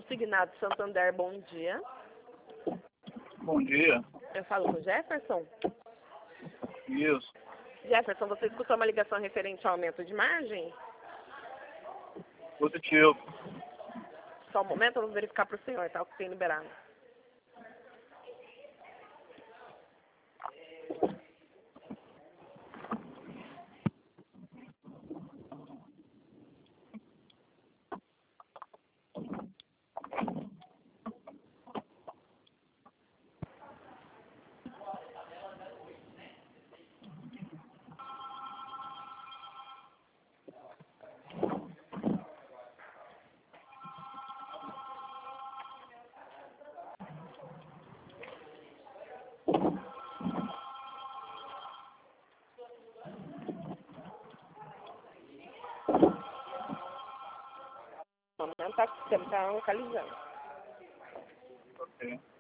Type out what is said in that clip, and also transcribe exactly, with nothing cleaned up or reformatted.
Consignado Santander, bom dia. Bom dia. Eu falo com o Jefferson. Isso. Jefferson, você escutou uma ligação referente ao aumento de margem? Positivo. Só um momento, eu vou verificar para o senhor, tá? O que tem liberado. Não está tá localizando. Ok.